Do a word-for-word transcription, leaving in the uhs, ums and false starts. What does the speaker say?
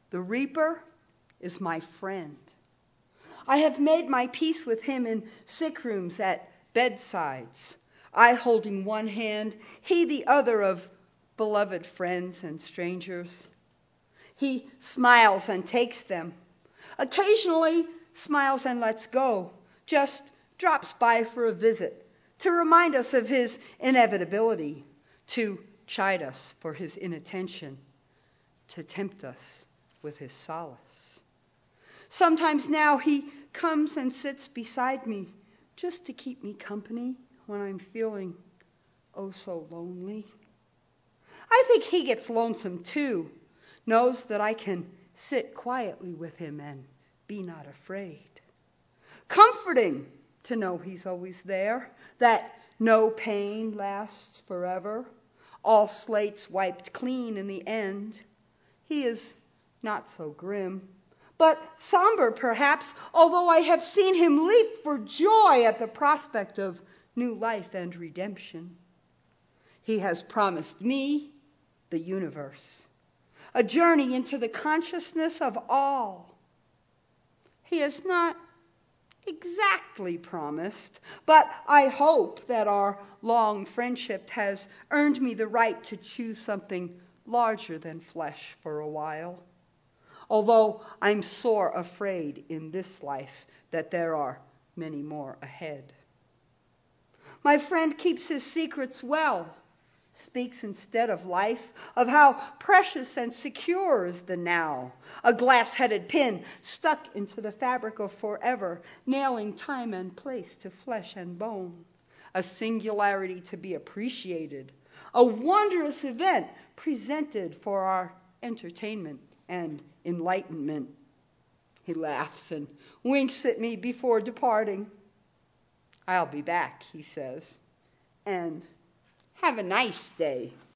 The reaper is my friend. I have made my peace with him in sick rooms, at bedsides, I holding one hand, he the other, of beloved friends and strangers. He smiles and takes them, occasionally smiles and lets go, just drops by for a visit, to remind us of his inevitability, to chide us for his inattention, to tempt us with his solace. Sometimes now he comes and sits beside me, just to keep me company when I'm feeling oh so lonely. I think he gets lonesome too, knows that I can sit quietly with him and be not afraid. Comforting to know he's always there, that no pain lasts forever, all slates wiped clean in the end. He is not so grim, but somber perhaps, although I have seen him leap for joy at the prospect of new life and redemption. He has promised me the universe, a journey into the consciousness of all. He has not exactly promised, but I hope that our long friendship has earned me the right to choose something larger than flesh for a while, although I'm sore afraid in this life that there are many more ahead. My friend keeps his secrets well, speaks instead of life, of how precious and secure is the now, a glass-headed pin stuck into the fabric of forever, nailing time and place to flesh and bone, a singularity to be appreciated, a wondrous event presented for our entertainment and enlightenment. He laughs and winks at me before departing. I'll be back, he says, and have a nice day.